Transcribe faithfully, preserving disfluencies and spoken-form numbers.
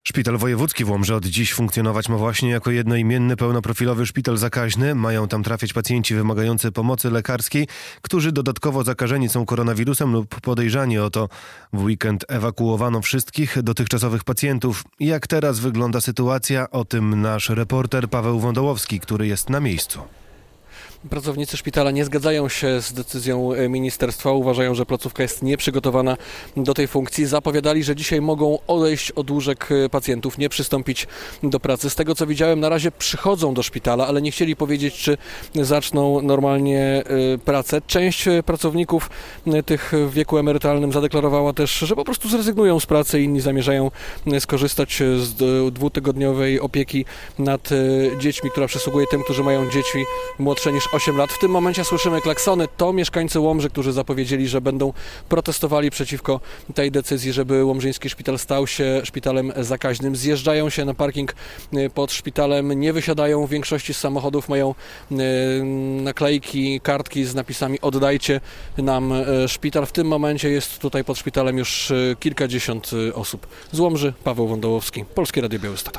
Szpital Wojewódzki w Łomży od dziś funkcjonować ma właśnie jako jednoimienny, pełnoprofilowy szpital zakaźny. Mają tam trafiać pacjenci wymagający pomocy lekarskiej, którzy dodatkowo zakażeni są koronawirusem lub podejrzani o to. W weekend ewakuowano wszystkich dotychczasowych pacjentów. Jak teraz wygląda sytuacja? O tym nasz reporter Paweł Wądołowski, który jest na miejscu. Pracownicy szpitala nie zgadzają się z decyzją ministerstwa, uważają, że placówka jest nieprzygotowana do tej funkcji. Zapowiadali, że dzisiaj mogą odejść od łóżek pacjentów, nie przystąpić do pracy. Z tego co widziałem, na razie przychodzą do szpitala, ale nie chcieli powiedzieć, czy zaczną normalnie pracę. Część pracowników tych w wieku emerytalnym zadeklarowała też, że po prostu zrezygnują z pracy, inni zamierzają skorzystać z dwutygodniowej opieki nad dziećmi, która przysługuje tym, którzy mają dzieci młodsze niż osiem lat. W tym momencie słyszymy klaksony. To mieszkańcy Łomży, którzy zapowiedzieli, że będą protestowali przeciwko tej decyzji, żeby łomżyński szpital stał się szpitalem zakaźnym. Zjeżdżają się na parking pod szpitalem, nie wysiadają. W większości z samochodów mają naklejki, kartki z napisami "Oddajcie nam szpital". W tym momencie jest tutaj pod szpitalem już kilkadziesiąt osób. Z Łomży Paweł Wądołowski, Polskie Radio Białystok.